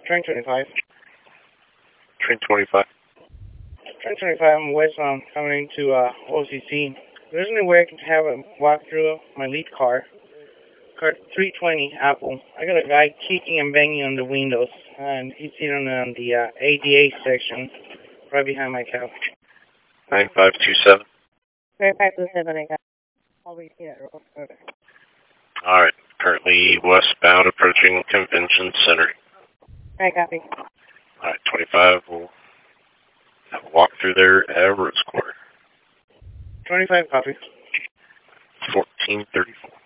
Train 25. Train 25. Train 25, I'm westbound coming into OCC. There's any way I can have a walkthrough of my lead car. Car 320 Apple. I got a guy kicking and banging on the windows, and he's sitting on the ADA section, right behind my couch. 9527. 9527, I got. I'll read that real quick. All right. Currently westbound approaching Convention Center. I copy. All right. 25 will have a walk through there at Rose Quarter. 25 copy. 1434.